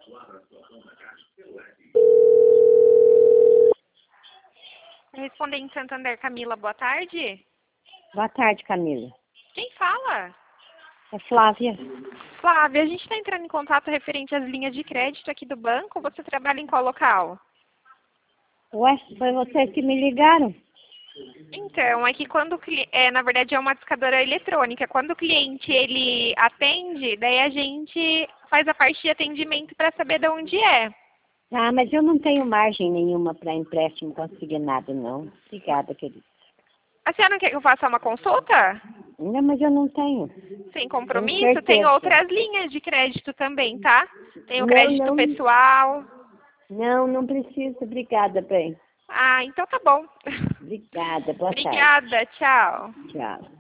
Respondente Santander, Camila, boa tarde. Boa tarde, Camila. Quem fala? É Flávia. Flávia, a gente está entrando em contato referente às linhas de crédito aqui do banco. Você trabalha em qual local? Ué, foi vocês que me ligaram? Então, é que quando na verdade é uma discadora eletrônica. Quando o cliente ele atende, daí a gente faz a parte de atendimento para saber de onde é. Ah, mas eu não tenho margem nenhuma para empréstimo consignado, não. Obrigada, querida. A senhora não quer que eu faça uma consulta? Não, mas eu não tenho. Sem Tenho compromisso? Tem certeza. outras linhas de crédito também, tá? Tem o Não, crédito não. pessoal. Não precisa. Obrigada, bem. Ah, então tá bom. Obrigada, boa tarde. Obrigada, tchau. Tchau.